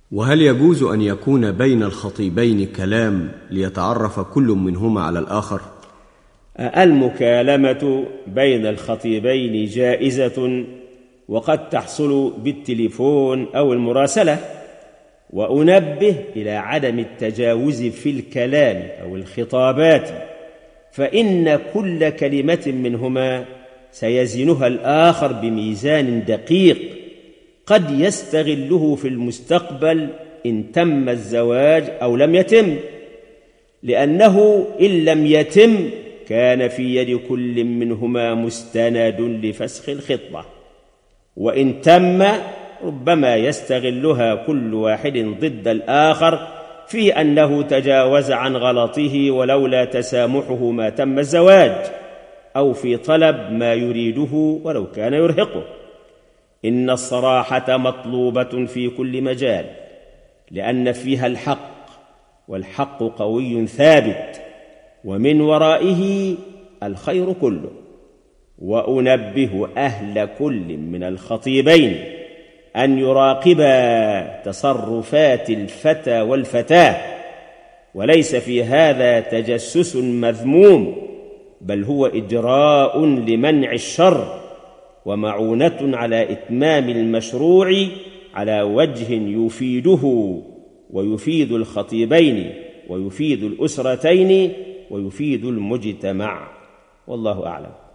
وهل يجوز أن يكون بين الخطيبين كلام ليتعرف كل منهما على الآخر؟ المكالمة بين الخطيبين جائزة، وقد تحصل بالتليفون أو المراسلة. وأنبه إلى عدم التجاوز في الكلام أو الخطابات، فإن كل كلمة منهما سيزنها الآخر بميزان دقيق قد يستغله في المستقبل إن تم الزواج أو لم يتم، لأنه إن لم يتم كان في يد كل منهما مستند لفسخ الخطبة، وإن تم ربما يستغلها كل واحد ضد الآخر في أنه تجاوز عن غلطه ولولا تسامحه ما تم الزواج، أو في طلب ما يريده ولو كان يرهقه. إن الصراحة مطلوبة في كل مجال، لأن فيها الحق، والحق قوي ثابت، ومن ورائه الخير كله. وأنبه أهل كل من الخطيبين أن يراقبا تصرفات الفتى والفتاة، وليس في هذا تجسس مذموم، بل هو إجراء لمنع الشر ومعونة على إتمام المشروع على وجه يفيده ويفيد الخطيبين ويفيد الأسرتين ويفيد المجتمع، والله أعلم.